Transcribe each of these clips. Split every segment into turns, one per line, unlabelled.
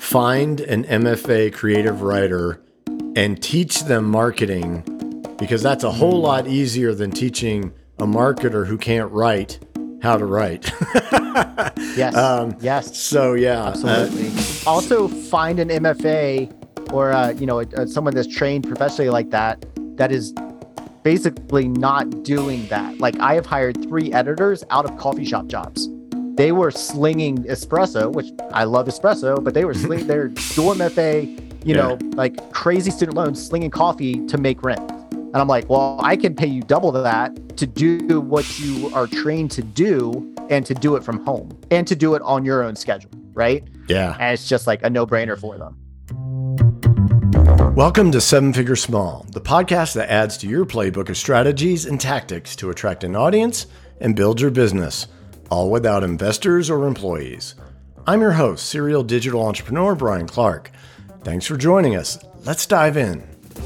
find an MFA creative writer and teach them marketing, because that's a whole lot easier than teaching a marketer who can't write how to write.
Yes. Yes.
So yeah,
absolutely. Also, find an MFA or someone that's trained professionally like that is basically not doing that. Like, I have hired 3 editors out of coffee shop jobs. They were slinging espresso, which I love espresso, but they were they're dual MFA, like crazy student loans, slinging coffee to make rent. And I'm like, well, I can pay you double that to do what you are trained to do, and to do it from home, and to do it on your own schedule, right?
Yeah.
And it's just like a no-brainer for them.
Welcome to Seven Figure Small, the podcast that adds to your playbook of strategies and tactics to attract an audience and build your business, all without investors or employees. I'm your host, serial digital entrepreneur Brian Clark. Thanks for joining us. Let's dive in.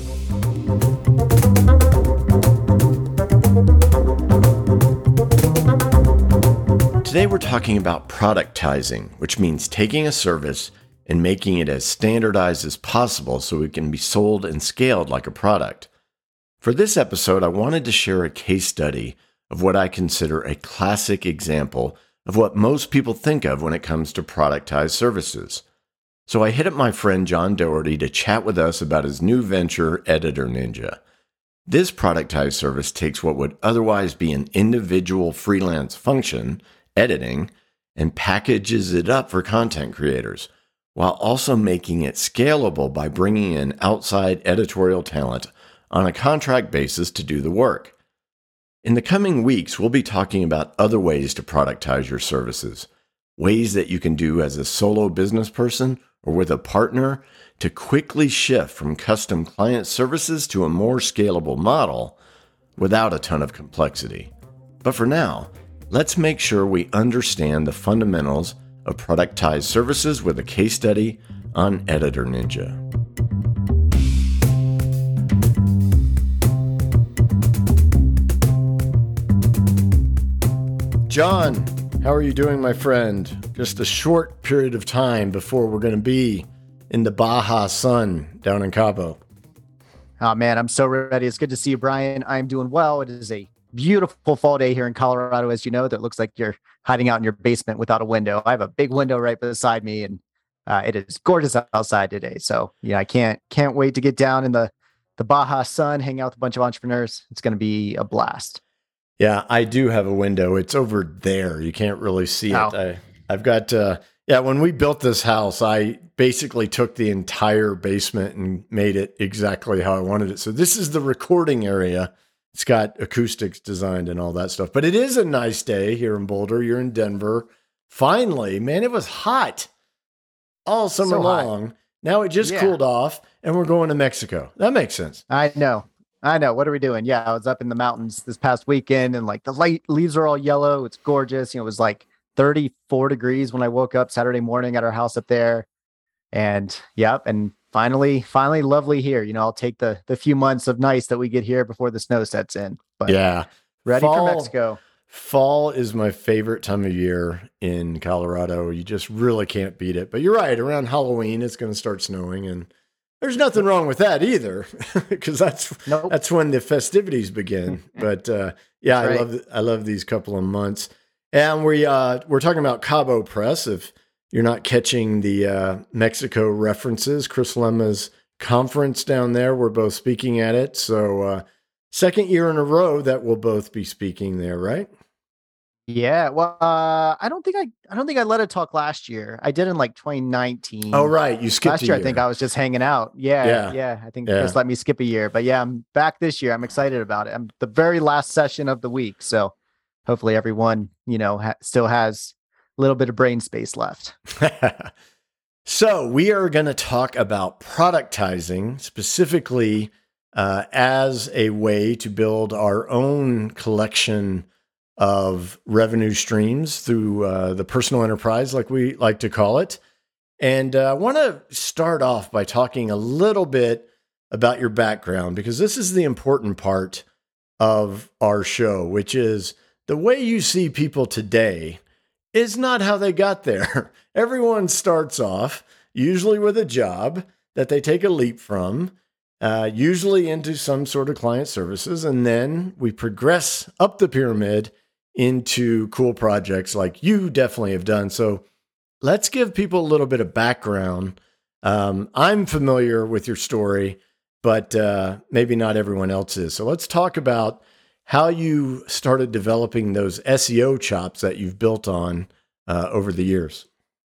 Today we're talking about productizing, which means taking a service and making it as standardized as possible so it can be sold and scaled like a product. For this episode, I wanted to share a case study of what I consider a classic example of what most people think of when it comes to productized services. So I hit up my friend John Doherty to chat with us about his new venture, Editor Ninja. This productized service takes what would otherwise be an individual freelance function, editing, and packages it up for content creators, while also making it scalable by bringing in outside editorial talent on a contract basis to do the work. In the coming weeks, we'll be talking about other ways to productize your services, ways that you can do as a solo business person or with a partner to quickly shift from custom client services to a more scalable model without a ton of complexity. But for now, let's make sure we understand the fundamentals of productized services with a case study on Editor Ninja. John, how are you doing, my friend? Just a short period of time before we're going to be in the Baja sun down in Cabo.
Oh man, I'm so ready. It's good to see you, Brian. I'm doing well. It is a beautiful fall day here in Colorado, as you know, that looks like you're hiding out in your basement without a window. I have a big window right beside me, and it is gorgeous outside today. So yeah, I can't wait to get down in the Baja sun, hang out with a bunch of entrepreneurs. It's going to be a blast.
Yeah, I do have a window. It's over there. You can't really see it. I've got, when we built this house, I basically took the entire basement and made it exactly how I wanted it. So this is the recording area. It's got acoustics designed and all that stuff. But it is a nice day here in Boulder. You're in Denver. Finally, man, it was hot all summer long. Now it just cooled off, and we're going to Mexico. That makes sense.
I know. What are we doing? Yeah, I was up in the mountains this past weekend, and like the leaves are all yellow. It's gorgeous. It was like 34 degrees when I woke up Saturday morning at our house up there. And finally lovely here. I'll take the few months of nice that we get here before the snow sets in. But
yeah,
ready for Mexico.
Fall is my favorite time of year in Colorado. You just really can't beat it. But you're right. Around Halloween, it's going to start snowing, and there's nothing wrong with that either, because that's when the festivities begin. But right. I love these couple of months. And we're talking about Cabo Press. If you're not catching the Mexico references, Chris Lema's conference down there, we're both speaking at it. So second year in a row that we'll both be speaking there, right?
Yeah. Well, I don't think I let it talk last year. I did in like 2019.
Oh, right. You skipped
last year. I think I was just hanging out. Yeah. I think just let me skip a year. But yeah, I'm back this year. I'm excited about it. I'm the very last session of the week. So hopefully everyone, still has a little bit of brain space left.
So we are going to talk about productizing specifically as a way to build our own collection of revenue streams through the personal enterprise, like we like to call it. And I want to start off by talking a little bit about your background, because this is the important part of our show, which is the way you see people today is not how they got there. Everyone starts off usually with a job that they take a leap from, usually into some sort of client services. And then we progress up the pyramid into cool projects like you definitely have done. So let's give people a little bit of background. I'm familiar with your story, but maybe not everyone else is. So let's talk about how you started developing those SEO chops that you've built on over the years.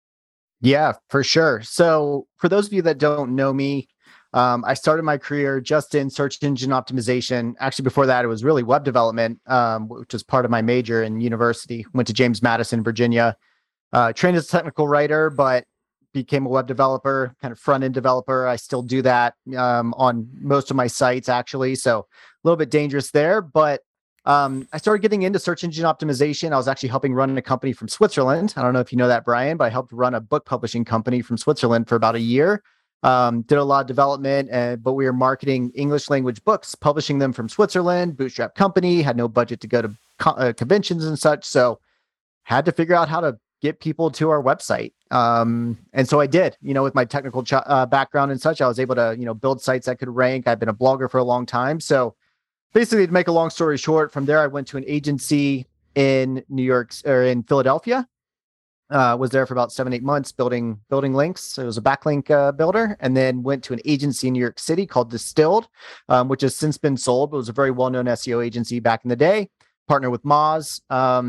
Yeah, for sure. So for those of you that don't know me, I started my career just in search engine optimization. Actually, before that, it was really web development, which was part of my major in university. Went to James Madison, Virginia, trained as a technical writer, but became a web developer, kind of front end developer. I still do that on most of my sites, actually. So a little bit dangerous there, but I started getting into search engine optimization. I was actually helping run a company from Switzerland. I don't know if you know that, Brian, but I helped run a book publishing company from Switzerland for about a year. Did a lot of development, but we were marketing English language books, publishing them from Switzerland, bootstrap company, had no budget to go to conventions and such. So had to figure out how to get people to our website. And so I did, with my technical background and such, I was able to, build sites that could rank. I've been a blogger for a long time. So basically, to make a long story short, from there, I went to an agency in New York or in Philadelphia. Was there for about 7-8 months building links. So it was a backlink builder, and then went to an agency in New York City called Distilled, which has since been sold, but was a very well-known SEO agency back in the day. Partnered with Moz,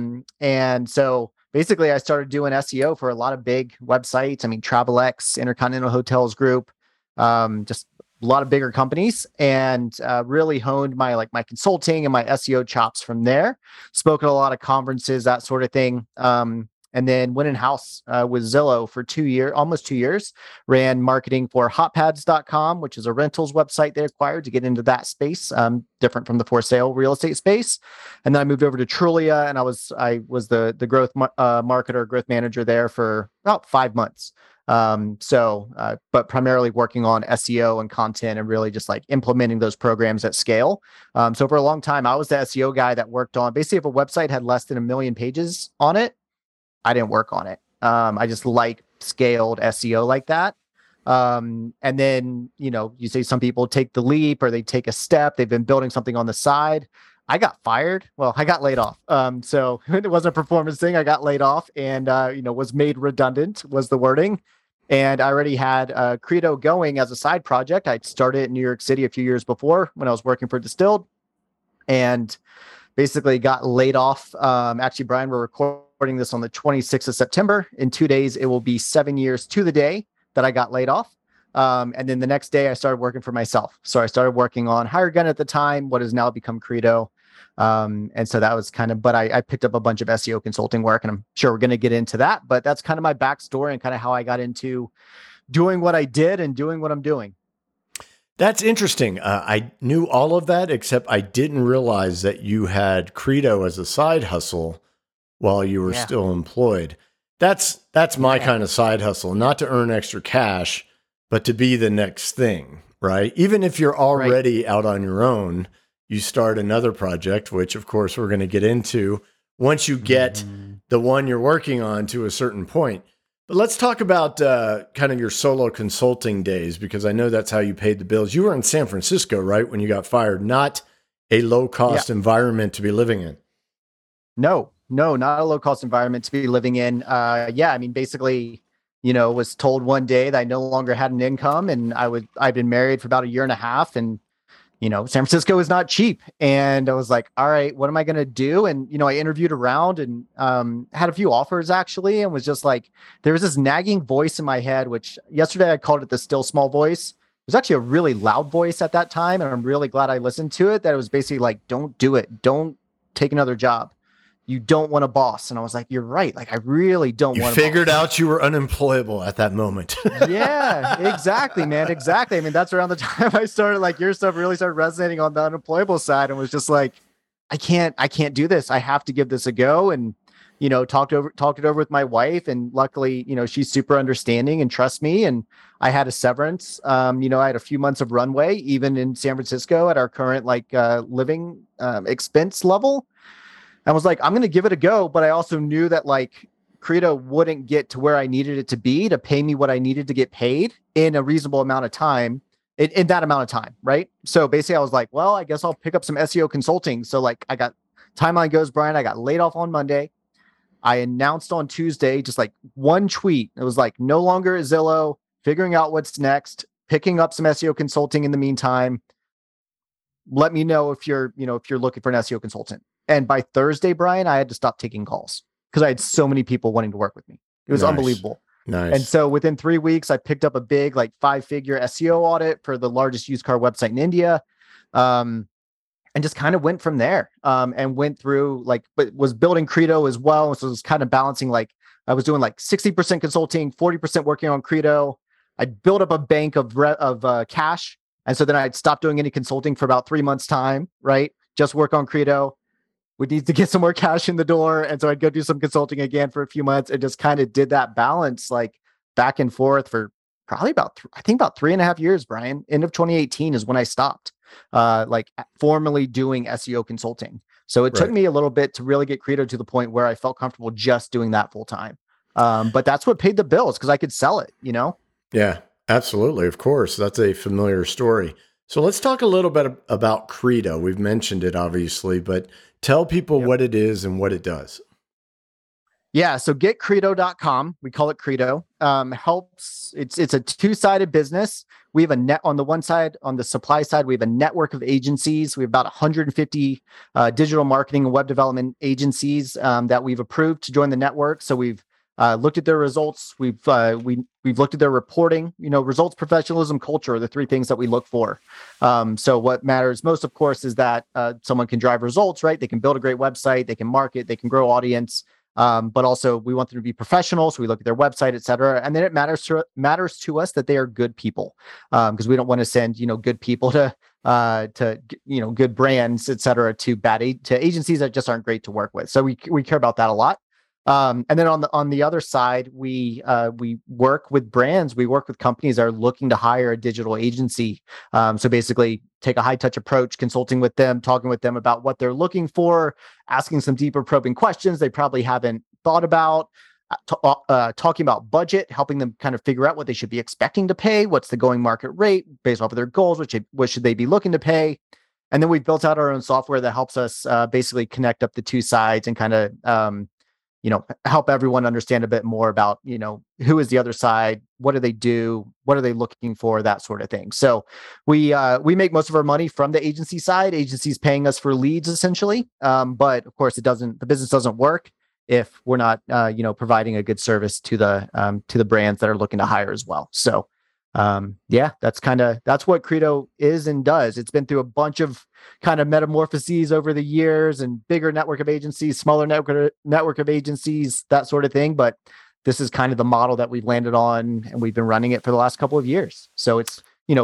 and so basically, I started doing SEO for a lot of big websites. I mean, TravelX, Intercontinental Hotels Group, just a lot of bigger companies, and really honed my consulting and my SEO chops from there. Spoke at a lot of conferences, that sort of thing. And then went in-house with Zillow for almost 2 years, ran marketing for hotpads.com, which is a rentals website they acquired to get into that space, different from the for sale real estate space. And then I moved over to Trulia, and I was the growth marketer, growth manager there for about 5 months. But primarily working on SEO and content and really just like implementing those programs at scale. So for a long time, I was the SEO guy that worked on basically if a website had less than 1 million pages on it, I didn't work on it. I just like scaled SEO like that. And then, you say some people take the leap or they take a step. They've been building something on the side. I got fired. Well, I got laid off. So it wasn't a performance thing. I got laid off and, was made redundant was the wording. And I already had Credo going as a side project. I'd started in New York City a few years before when I was working for Distilled, and basically got laid off. Actually, Brian, we're recording this on the 26th of September. In 2 days, it will be 7 years to the day that I got laid off. And then the next day I started working for myself. So I started working on HireGun at the time, what has now become Credo. And so that was but I picked up a bunch of SEO consulting work, and I'm sure we're going to get into that, but that's kind of my backstory and kind of how I got into doing what I did and doing what I'm doing.
That's interesting. I knew all of that, except I didn't realize that you had Credo as a side hustle while you were still employed. That's my kind of side hustle, not to earn extra cash, but to be the next thing, right? Even if you're already out on your own, you start another project, which of course we're going to get into once you get the one you're working on to a certain point. But let's talk about kind of your solo consulting days, because I know that's how you paid the bills. You were in San Francisco, right, when you got fired, not a low-cost environment to be living in.
No, not a low-cost environment to be living in. Basically, was told one day that I no longer had an income, and I'd been married for about 1.5 years, and San Francisco is not cheap. And I was like, all right, what am I going to do? And, I interviewed around and had a few offers actually, and was just like, there was this nagging voice in my head, which yesterday I called it the still small voice. It was actually a really loud voice at that time. And I'm really glad I listened to it, that it was basically like, don't do it. Don't take another job. You don't want a boss. And I was like, you're right. Like, I really don't want a boss.
You figured out you were unemployable at that moment.
Yeah, exactly, man. Exactly. I mean, that's around the time I started, like, your stuff really started resonating on the unemployable side, and was just like, I can't do this. I have to give this a go. And, talked it over with my wife, and luckily, she's super understanding and trusts me. And I had a severance. I had a few months of runway, even in San Francisco at our current living expense level. I was like, I'm going to give it a go. But I also knew that Credo wouldn't get to where I needed it to be to pay me what I needed to get paid in a reasonable amount of time, in that amount of time, right? So basically I was like, well, I guess I'll pick up some SEO consulting. So like I got, timeline goes, Brian, I got laid off on Monday. I announced on Tuesday, just like one tweet. It was like, no longer at Zillow, figuring out what's next, picking up some SEO consulting in the meantime. Let me know if you're looking for an SEO consultant. And by Thursday, Brian, I had to stop taking calls because I had so many people wanting to work with me. It was unbelievable.
Nice.
And so within 3 weeks, I picked up a big, like 5-figure SEO audit for the largest used car website in India. And just kind of went from there, and went through but was building Credo as well. So it was kind of balancing, like I was doing like 60% consulting, 40% working on Credo. I built up a bank of cash. And so then I'd stop doing any consulting for about 3 months time, right? Just work on Credo. We need to get some more cash in the door. And so I'd go do some consulting again for a few months and just kind of did that balance, like back and forth for probably about 3.5 years, Brian. End of 2018 is when I stopped, formally doing SEO consulting. So it took me a little bit to really get Credo to the point where I felt comfortable just doing that full time. But that's what paid the bills because I could sell it,
Yeah, absolutely. Of course. That's a familiar story. So let's talk a little bit about Credo. We've mentioned it obviously, but tell people what it is and what it does.
Yeah. So getcredo.com. We call it Credo. Helps. It's a two-sided business. We have a net on the one side, on the supply side, we have a network of agencies. We have about 150 digital marketing and web development agencies that we've approved to join the network. So we've looked at their results. We've looked at their reporting. Results, professionalism, culture are the three things that we look for. So what matters most, of course, is that someone can drive results, right? They can build a great website, they can market, they can grow audience. But also we want them to be professional. So we look at their website, et cetera. And then it matters to us that they are good people. Because we don't want to send, good people to good brands, et cetera, to agencies that just aren't great to work with. So we care about that a lot. And then on the other side, we work with brands. We work with companies that are looking to hire a digital agency. So basically take a high touch approach, consulting with them, talking with them about what they're looking for, asking some deeper probing questions they probably haven't thought about, talking about budget, helping them kind of figure out what they should be expecting to pay, what's the going market rate based off of their goals, what should they be looking to pay. And then we've built out our own software that helps us basically connect up the two sides and kind of help everyone understand a bit more about, who is the other side, what do they do, what are they looking for, that sort of thing. So we make most of our money from the agency side, agencies paying us for leads essentially. But of course the business doesn't work if we're not, providing a good service to the brands that are looking to hire as well. So that's what Credo is and does. It's been through a bunch of kind of metamorphoses over the years and bigger network of agencies, smaller network of agencies, that sort of thing. But this is kind of the model that we've landed on, and we've been running it for the last couple of years. So it's,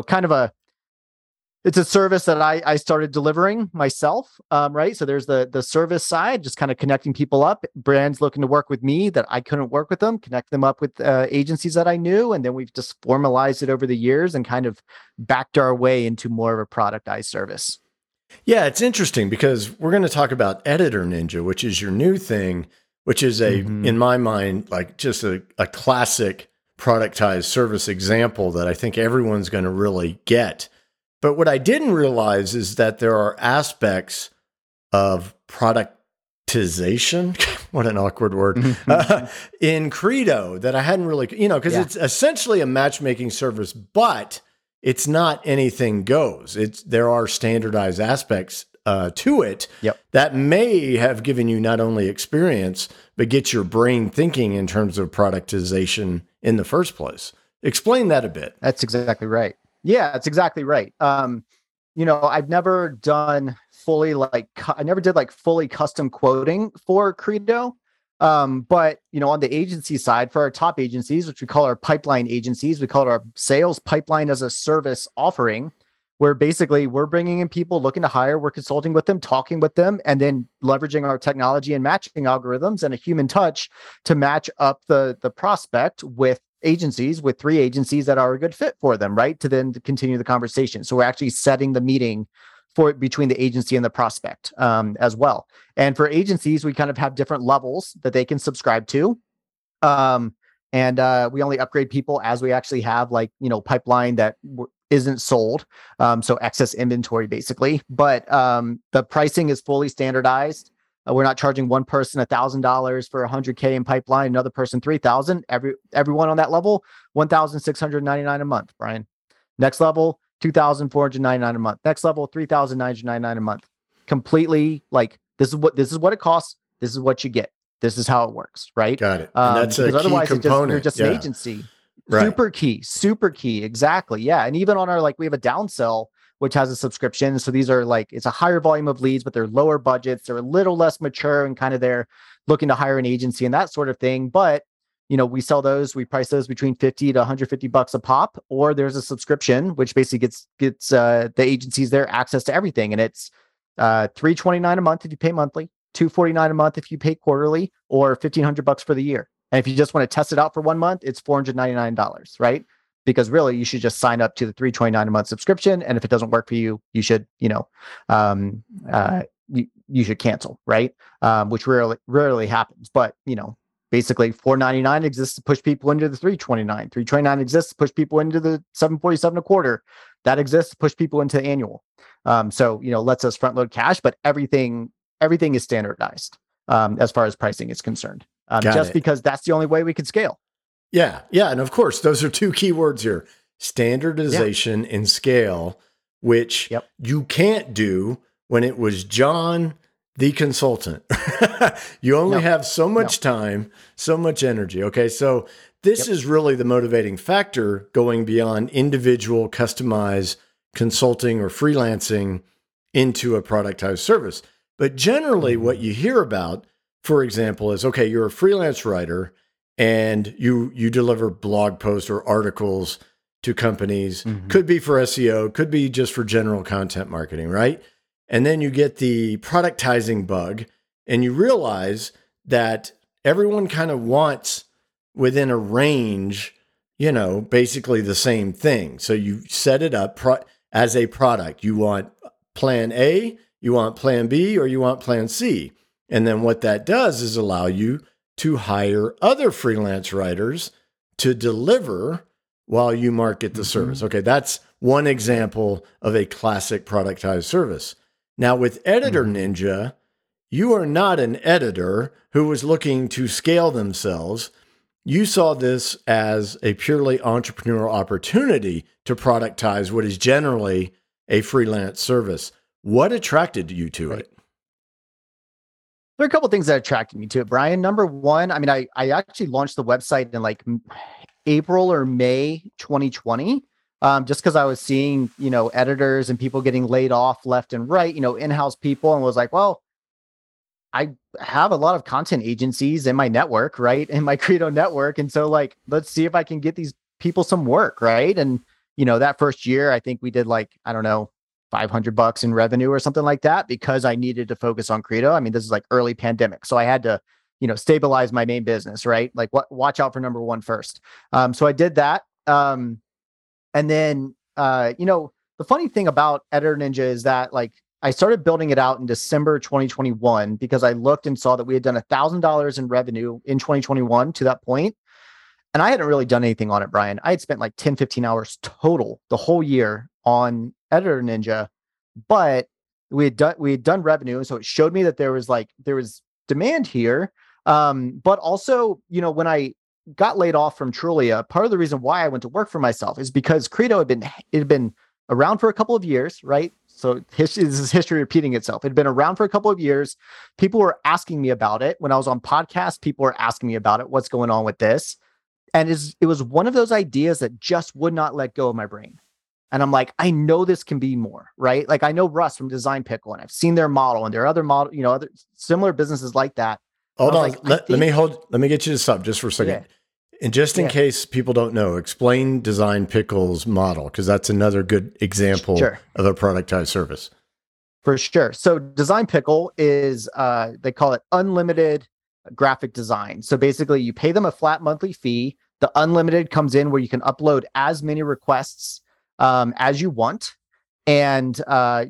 it's a service that I started delivering myself, right? So there's the service side, just kind of connecting people up, brands looking to work with me that I couldn't work with them, connect them up with agencies that I knew. And then we've just formalized it over the years and kind of backed our way into more of a productized service.
Yeah, it's interesting because we're going to talk about Editor Ninja, which is your new thing, which is in my mind, like just a classic productized service example that I think everyone's going to really get. But what I didn't realize is that there are aspects of productization, what an awkward word, in Credo that I hadn't really, because it's essentially a matchmaking service, but it's not anything goes. There are standardized aspects to it that may have given you not only experience, but get your brain thinking in terms of productization in the first place. Explain that a bit.
That's exactly right. Yeah, that's exactly right. I've never done fully fully custom quoting for Credo. But on the agency side, for our top agencies, which we call our pipeline agencies, we call it our sales pipeline as a service offering, where basically we're bringing in people looking to hire, we're consulting with them, talking with them, and then leveraging our technology and matching algorithms and a human touch to match up the prospect with agencies, with 3 agencies that are a good fit for them, right? To then continue the conversation. So we're actually setting the meeting between the agency and the prospect as well. And for agencies, we kind of have different levels that they can subscribe to. And we only upgrade people as we actually have like, pipeline that isn't sold. So excess inventory basically, but the pricing is fully standardized. We're not charging one person $1,000 for 100K in pipeline, another person 3,000. Everyone on that level, 1,699 a month, Brian. Next level, 2,499 a month. Next level, 3,999 a month. Completely like this is what it costs. This is what you get. This is how it works, right?
Got it. And that's a key component.
You're just an agency. Right. Super key. Exactly. Yeah. And even on our, like, we have a downsell, which has a subscription. So these are like, it's a higher volume of leads, but they're lower budgets. They're a little less mature and kind of they're looking to hire an agency and that sort of thing. But, we sell those, we price those between 50 to 150 bucks a pop, or there's a subscription, which basically gets the agencies there access to everything. And it's $329 a month if you pay monthly, $249 a month if you pay quarterly, or $1,500 for the year. And if you just want to test it out for 1 month, it's $499, right? Because really, you should just sign up to the $329 a month subscription. And if it doesn't work for you, you should, you should cancel, right? Which rarely happens. But, basically $499 exists to push people into the $329. $329 exists to push people into the $747 a quarter. That exists to push people into the annual. So, lets us front load cash, but everything is standardized as far as pricing is concerned. Because that's the only way we could scale.
Yeah. Yeah. And of course, those are two key words here: standardization and scale, which you can't do when it was John, the consultant. You only have so much time, so much energy. Okay. So this is really the motivating factor going beyond individual customized consulting or freelancing into a productized service. But generally what you hear about, for example, is, okay, you're a freelance writer and you deliver blog posts or articles to companies, could be for SEO, could be just for general content marketing, right? And then you get the productizing bug and you realize that everyone kind of wants within a range, basically the same thing. So you set it up as a product. You want plan A, you want plan B, or you want plan C. And then what that does is allow you to hire other freelance writers to deliver while you market the service. Okay, that's one example of a classic productized service. Now with Editor Ninja, you are not an editor who was looking to scale themselves. You saw this as a purely entrepreneurial opportunity to productize what is generally a freelance service. What attracted you to it?
There are a couple of things that attracted me to it, Brian. Number one, I actually launched the website in like April or May 2020. Just because I was seeing, editors and people getting laid off left and right, in-house people, and was like, well, I have a lot of content agencies in my network, right? In my Credo network. And so like, let's see if I can get these people some work, right? And, that first year, I think we did like, I don't know, $500 in revenue or something like that, because I needed to focus on Credo. This is like early pandemic. So I had to, stabilize my main business, right? Like watch out for number one first. So I did that. And then, the funny thing about Editor Ninja is that like I started building it out in December 2021 because I looked and saw that we had done $1,000 in revenue in 2021 to that point. And I hadn't really done anything on it, Brian. I had spent like 10, 15 hours total the whole year on Editor Ninja, but we had done revenue. So it showed me that there was demand here. But also, when I got laid off from Trulia, part of the reason why I went to work for myself is because Credo had been around for a couple of years, right? So this is history repeating itself. It had been around for a couple of years. People were asking me about it. When I was on podcasts, people were asking me about it. What's going on with this? And it was one of those ideas that just would not let go of my brain. And I'm like, I know this can be more, right? Like I know Russ from Design Pickle, and I've seen their model and their other model, other similar businesses like that.
Hold on. Let me get you to stop just for a second. Yeah. And just in case people don't know, explain Design Pickle's model, because that's another good example of a productized service.
For sure. So Design Pickle is, they call it unlimited graphic design. So basically you pay them a flat monthly fee. The unlimited comes in where you can upload as many requests as you want. And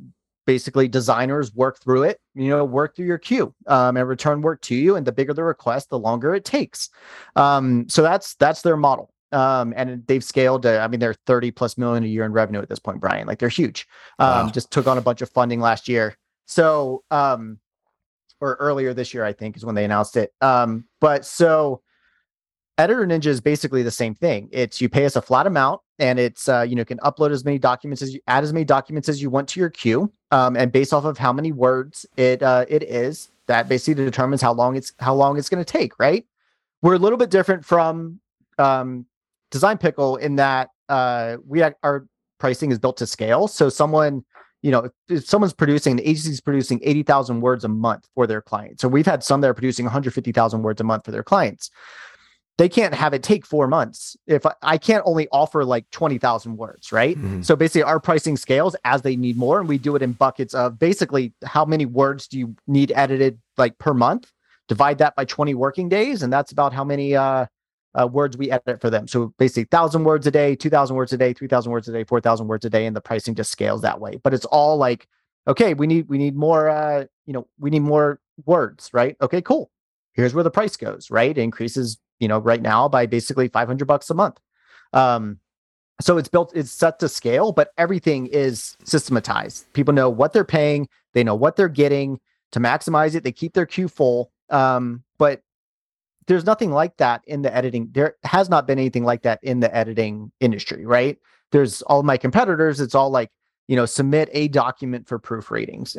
basically designers work through it, work through your queue, and return work to you. And the bigger the request, the longer it takes. So that's their model. And they've scaled to, I mean, they're 30 plus million a year in revenue at this point, Brian. Like they're huge.
Wow.
Just took on a bunch of funding last year. So, or earlier this year, I think is when they announced it. But so Editor Ninja is basically the same thing. It's you pay us a flat amount, and it's you can upload as many documents as you add as many documents as you want to your queue, and based off of how many words it is, that basically determines how long it's going to take. Right? We're a little bit different from Design Pickle in that our pricing is built to scale. So someone, if someone's producing, the agency's producing 80,000 words a month for their clients. So we've had some that are producing 150,000 words a month for their clients. They can't have it take 4 months. If I can't only offer like 20,000 words, right? Mm-hmm. So basically our pricing scales as they need more, and we do it in buckets of basically how many words do you need edited like per month, divide that by 20 working days. And that's about how many words we edit for them. So basically 1,000 words a day, 2,000 words a day, 3,000 words a day, 4,000 words a day. And the pricing just scales that way. But it's all like, okay, we need more, we need more words, right? Okay, cool. Here's where the price goes, right? It increases, right now by basically $500 a month. So it's set to scale, but everything is systematized. People know what they're paying. They know what they're getting to maximize it. They keep their queue full. But there's nothing like that in the editing. There has not been anything like that in the editing industry, right? There's all my competitors. It's all like, submit a document for proofreadings,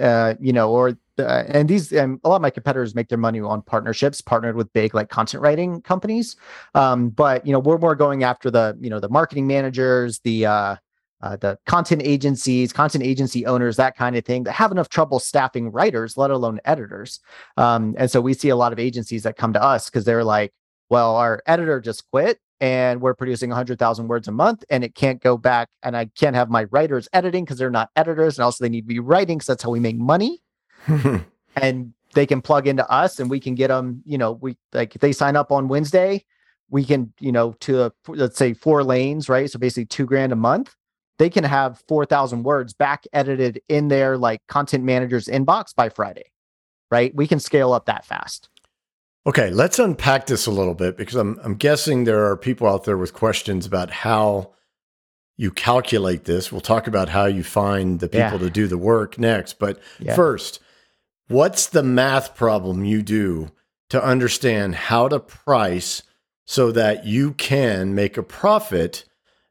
and a lot of my competitors make their money on partnerships, partnered with big like content writing companies. But we're more going after the marketing managers, the content agencies, content agency owners, that kind of thing, that have enough trouble staffing writers, let alone editors. And so we see a lot of agencies that come to us because they're like, well, our editor just quit and we're producing 100,000 words a month and it can't go back. And I can't have my writers editing because they're not editors. And also they need to be writing because that's how we make money. And they can plug into us and we can get them, if they sign up on Wednesday, we can, let's say 4 lanes, right? So basically $2,000 a month. They can have 4,000 words back edited in their like content manager's inbox by Friday, right? We can scale up that fast.
Okay, let's unpack this a little bit because I'm guessing there are people out there with questions about how you calculate this. We'll talk about how you find the people to do the work next. But first, what's the math problem you do to understand how to price so that you can make a profit?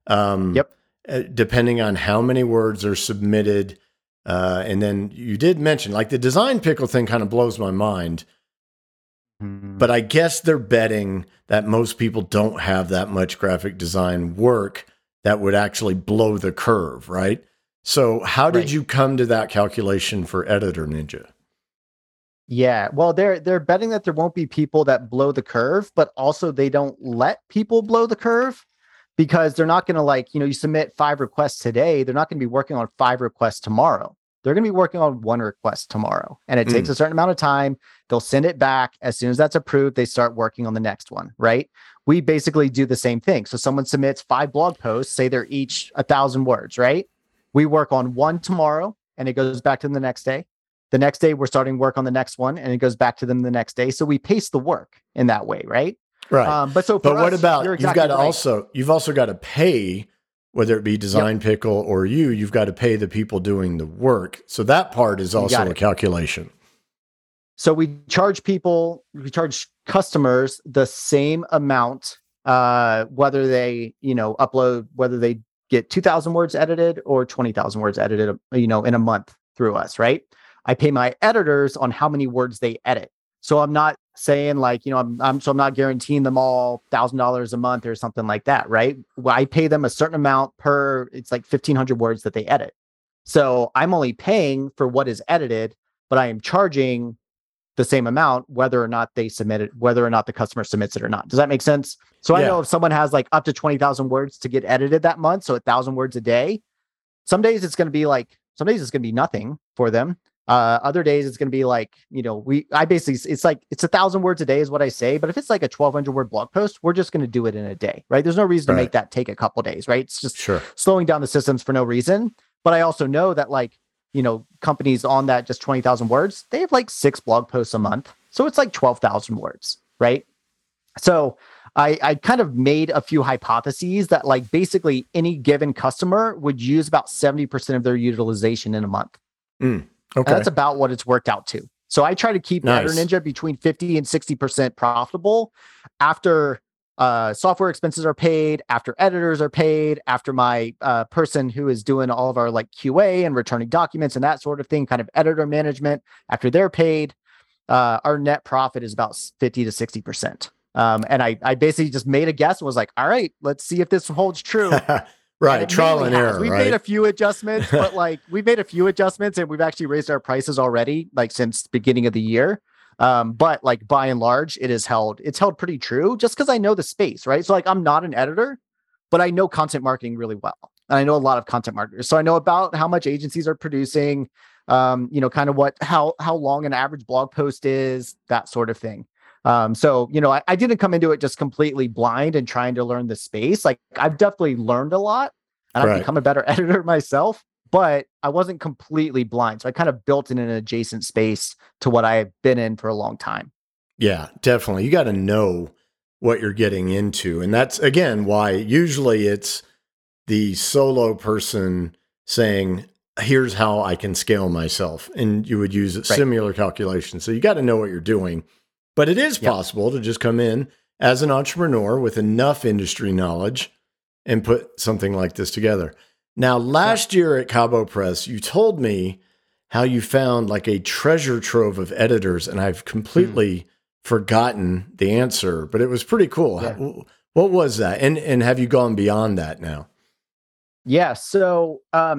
Depending on how many words are submitted. And then you did mention, like the Design Pickle thing kind of blows my mind. But I guess they're betting that most people don't have that much graphic design work that would actually blow the curve, right? So how did you come to that calculation for Editor Ninja?
Yeah, well, they're betting that there won't be people that blow the curve, but also they don't let people blow the curve. Because they're not going to you submit 5 requests today. They're not going to be working on 5 requests tomorrow. They're going to be working on 1 request tomorrow. And it takes a certain amount of time. They'll send it back. As soon as that's approved, they start working on the next one, right? We basically do the same thing. So someone submits 5 blog posts, say they're each 1,000 words, right? We work on 1 tomorrow and it goes back to them the next day. The next day, we're starting work on the next one and it goes back to them the next day. So we pace the work in that way, right?
Right.
But
what about you've also got to pay, whether it be Design Pickle or you've got to pay the people doing the work. So that part is also a calculation.
So we charge customers the same amount, whether they, upload, whether they get 2,000 words edited or 20,000 words edited, in a month through us, right? I pay my editors on how many words they edit. So I'm not saying I'm not guaranteeing them all $1,000 a month or something like that, right? Well, I pay them a certain amount per, it's like 1,500 words that they edit. So I'm only paying for what is edited, but I am charging the same amount, whether or not they submit it, whether or not the customer submits it or not. Does that make sense? So I know if someone has like up to 20,000 words to get edited that month, so 1,000 words a day, some days it's going to be nothing for them. Other days it's going to be like, it's 1,000 words a day is what I say. But if it's like a 1,200 word blog post, we're just going to do it in a day, right? There's no reason to make that take a couple days, right? It's just slowing down the systems for no reason. But I also know that companies on that just 20,000 words, they have like 6 blog posts a month. So it's like 12,000 words, right? So I kind of made a few hypotheses that like basically any given customer would use about 70% of their utilization in a month.
Okay.
And that's about what it's worked out to. So I try to keep
Nice.
Editor Ninja between 50 and 60% profitable after software expenses are paid, after editors are paid, after my person who is doing all of our like QA and returning documents and that sort of thing, kind of editor management, after they're paid, our net profit is about 50 to 60%. And I basically just made a guess and was like, all right, let's see if this holds true.
Right. Trial and error.
We've
right?
made a few adjustments, but like we've made a few adjustments and we've actually raised our prices already, like since the beginning of the year. But like by and large, it's held pretty true just because I know the space, right? So like I'm not an editor, but I know content marketing really well. And I know a lot of content marketers. So I know about how much agencies are producing, kind of how long an average blog post is, that sort of thing. So, I didn't come into it just completely blind and trying to learn the space. Like I've definitely learned a lot and I've become a better editor myself, but I wasn't completely blind. So I kind of built in an adjacent space to what I've been in for a long time.
Yeah, definitely. You got to know what you're getting into. And that's, again, why usually it's the solo person saying, here's how I can scale myself. And you would use similar calculations. So you got to know what you're doing. But it is possible to just come in as an entrepreneur with enough industry knowledge and put something like this together. Now, last year at Cabo Press, you told me how you found like a treasure trove of editors, and I've completely forgotten the answer, but it was pretty cool.
Yeah.
What was that? And have you gone beyond that now?
Yeah. So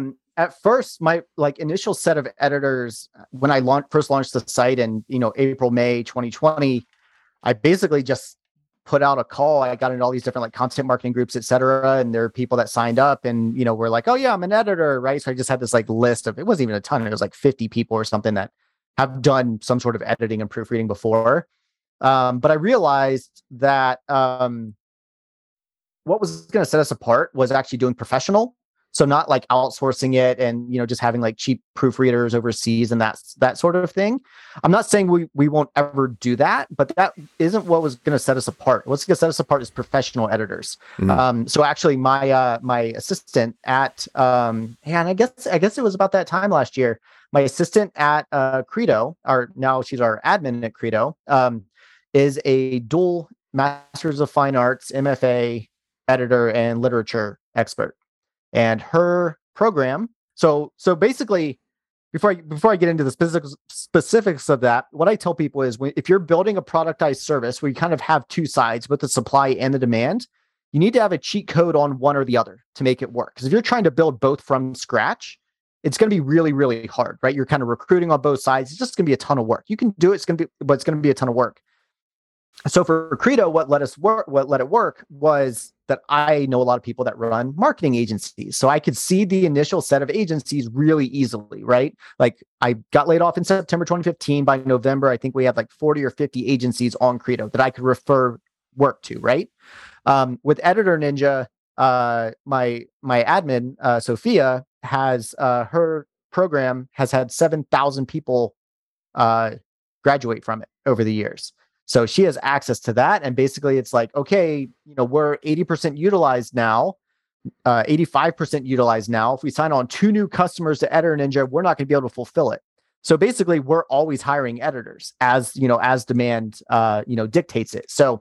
at first, my like initial set of editors, when I first launched the site in April, May 2020, I basically just put out a call. I got into all these different like content marketing groups, et cetera. And there are people that signed up and, were like, oh yeah, I'm an editor. Right. So I just had this like list of, it wasn't even a ton. It was like 50 people or something that have done some sort of editing and proofreading before. But I realized that what was going to set us apart was actually doing professional. So not like outsourcing it and, just having like cheap proofreaders overseas and that sort of thing. I'm not saying we won't ever do that, but that isn't what was going to set us apart. What's going to set us apart is professional editors. So actually my assistant at, and I guess it was about that time last year, my assistant at Credo, now she's our admin at Credo, is a dual Masters of Fine Arts, MFA editor and literature expert. And her program, so basically, before I get into the specifics of that, what I tell people is if you're building a productized service where you kind of have two sides, both the supply and the demand, you need to have a cheat code on one or the other to make it work. Because if you're trying to build both from scratch, it's going to be really, really hard, right? You're kind of recruiting on both sides. It's just going to be a ton of work. You can do it, but it's going to be a ton of work. So for Credo, what let it work was that I know a lot of people that run marketing agencies. So I could see the initial set of agencies really easily, right? Like I got laid off in September 2015. By November, I think we had like 40 or 50 agencies on Credo that I could refer work to, right? With Editor Ninja, my admin, Sophia, has her program has had 7,000 people graduate from it over the years. So she has access to that. And basically it's like, okay, we're 80% utilized now, 85% utilized now. If we sign on 2 new customers to Editor Ninja, we're not going to be able to fulfill it. So basically we're always hiring editors as demand, dictates it. So,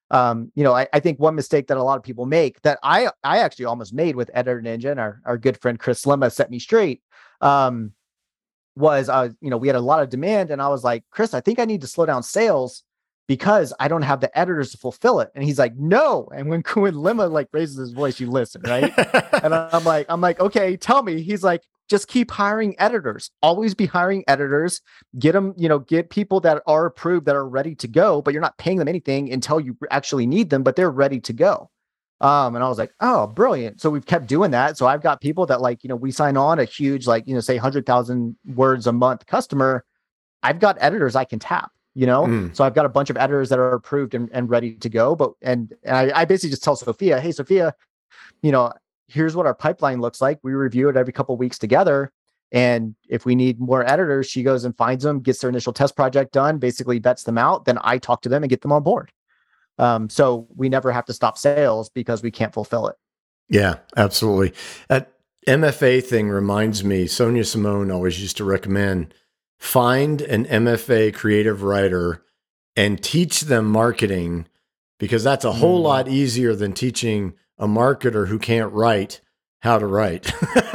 I think one mistake that a lot of people make that I actually almost made with Editor Ninja, and our good friend Chris Lemma set me straight, was, we had a lot of demand and I was like, Chris, I think I need to slow down sales because I don't have the editors to fulfill it. And he's like, no. And when Lemma like raises his voice, you listen, right? And I'm like, okay, tell me. He's like, just keep hiring editors, always be hiring editors, get them, get people that are approved, that are ready to go, but you're not paying them anything until you actually need them, but they're ready to go. And I was like, oh, brilliant. So we've kept doing that. So I've got people that we sign on a huge, say 100,000 words a month customer. I've got editors I can tap. So I've got a bunch of editors that are approved and ready to go. But I basically just tell Sophia, hey, Sophia, here's what our pipeline looks like. We review it every couple of weeks together. And if we need more editors, she goes and finds them, gets their initial test project done, basically vets them out. Then I talk to them and get them on board. So we never have to stop sales because we can't fulfill it.
Yeah, absolutely. That MFA thing reminds me, Sonia Simone always used to recommend find an MFA creative writer and teach them marketing, because that's a whole lot easier than teaching a marketer who can't write how to write.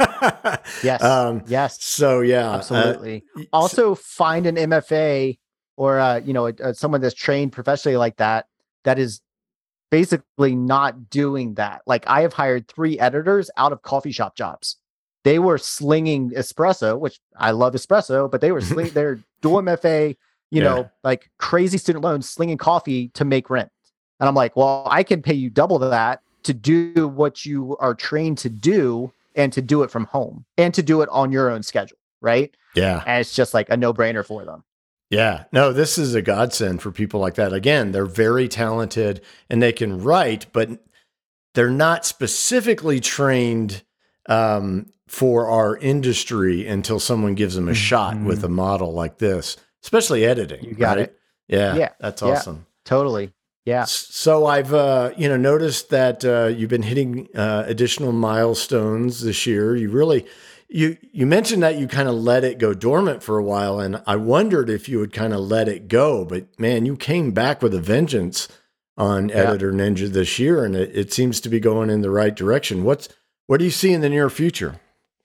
Yes. Yes.
So yeah,
absolutely. Also find an MFA or, someone that's trained professionally like that is basically not doing that. Like I have hired 3 editors out of coffee shop jobs. They were slinging espresso, which I love espresso, but they were they're dual MFA, like crazy student loans, slinging coffee to make rent. And I'm like, well, I can pay you double that to do what you are trained to do and to do it from home and to do it on your own schedule. Right.
Yeah.
And it's just like a no-brainer for them.
Yeah, no, this is a godsend for people like that. Again, they're very talented and they can write, but they're not specifically trained for our industry until someone gives them a shot with a model like this, especially editing.
You got it.
Yeah, that's awesome.
Yeah, totally. Yeah.
So I've noticed that you've been hitting additional milestones this year. You really. You mentioned that you kind of let it go dormant for a while, and I wondered if you would kind of let it go. But man, you came back with a vengeance on Editor Ninja this year, and it seems to be going in the right direction. What do you see in the near future?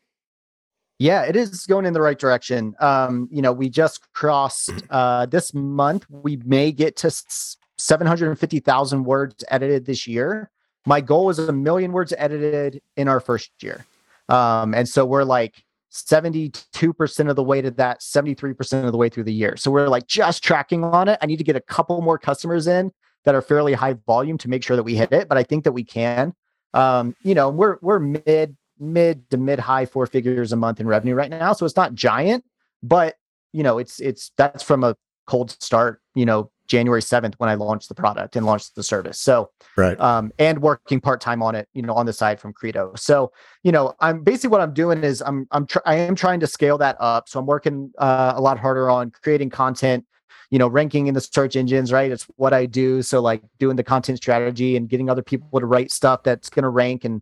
Yeah, it is going in the right direction. We just crossed this month. We may get to 750,000 words edited this year. My goal is 1 million words edited in our first year. And so we're like 72% of the way to that, 73% of the way through the year. So we're like just tracking on it. I need to get a couple more customers in that are fairly high volume to make sure that we hit it. But I think that we can. We're mid to mid high 4 figures a month in revenue right now. So it's not giant, but it's that's from a cold start, January 7th when I launched the product and launched the service. So,
right.
And working part-time on it, on the side from Credo. So, I'm basically what I'm doing is I am trying to scale that up. So I'm working a lot harder on creating content, ranking in the search engines, right? It's what I do. So like doing the content strategy and getting other people to write stuff that's going to rank. And,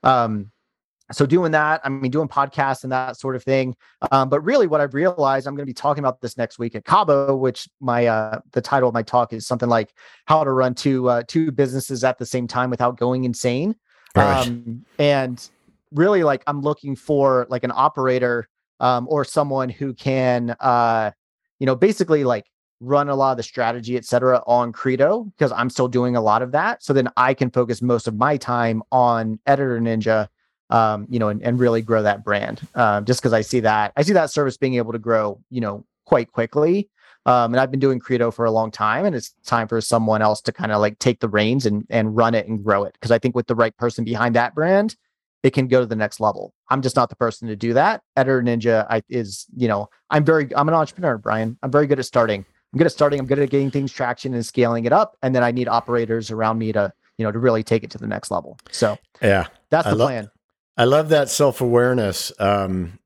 so doing that, doing podcasts and that sort of thing. But really what I've realized, I'm going to be talking about this next week at Cabo, which the title of my talk is something like how to run two businesses at the same time without going insane. Right. And really like, I'm looking for like an operator or someone who can, basically like run a lot of the strategy, et cetera, on Credo, because I'm still doing a lot of that. So then I can focus most of my time on Editor Ninja, and really grow that brand. Just because I see that service being able to grow, quite quickly. And I've been doing Credo for a long time, and it's time for someone else to kind of like take the reins and run it and grow it. Because I think with the right person behind that brand, it can go to the next level. I'm just not the person to do that. Editor Ninja I'm an entrepreneur, Brian. I'm very good at starting. I'm good at getting things traction and scaling it up. And then I need operators around me to really take it to the next level. So
yeah,
that's the plan.
I love that self-awareness. When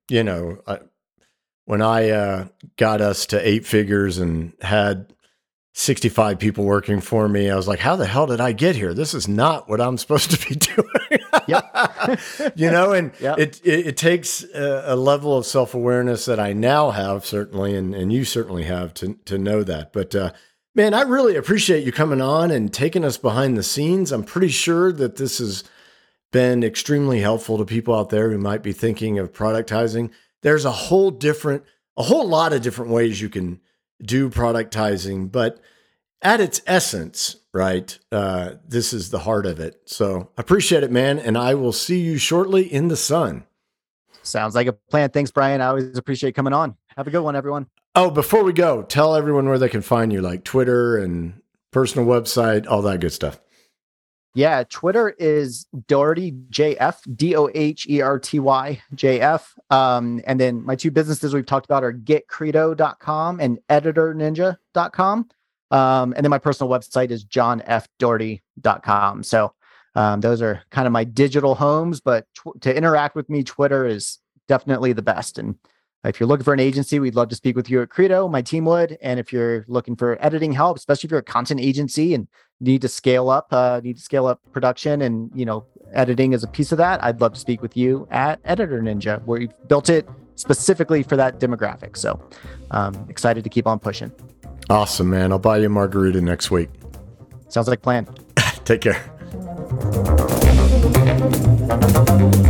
I got us to 8 figures and had 65 people working for me, I was like, how the hell did I get here? This is not what I'm supposed to be doing.
Yep.
And yep. It takes a level of self-awareness that I now have, certainly, and you certainly have to know that. But man, I really appreciate you coming on and taking us behind the scenes. I'm pretty sure that this has been extremely helpful to people out there who might be thinking of productizing. There's a whole lot of different ways you can do productizing, but at its essence, right, this is the heart of it. So I appreciate it, man, and I will see you shortly in the sun.
Sounds like a plan. Thanks, Brian. I always appreciate coming on. Have a good one, everyone.
Oh, before we go, tell everyone where they can find you, like Twitter and personal website, all that good stuff.
Yeah, Twitter is Doherty JF, DOHERTY JF. And then my 2 businesses we've talked about are getcredo.com and editorninja.com. And then my personal website is johnfdoherty.com. So those are kind of my digital homes, but to interact with me, Twitter is definitely the best. And If you're looking for an agency, we'd love to speak with you at Credo. My team would. And if you're looking for editing help, especially if you're a content agency and need to scale up production, and editing is a piece of that, I'd love to speak with you at Editor Ninja, where we've built it specifically for that demographic. So excited to keep on pushing.
Awesome, man. I'll buy you a margarita next week.
Sounds like a plan.
Take care.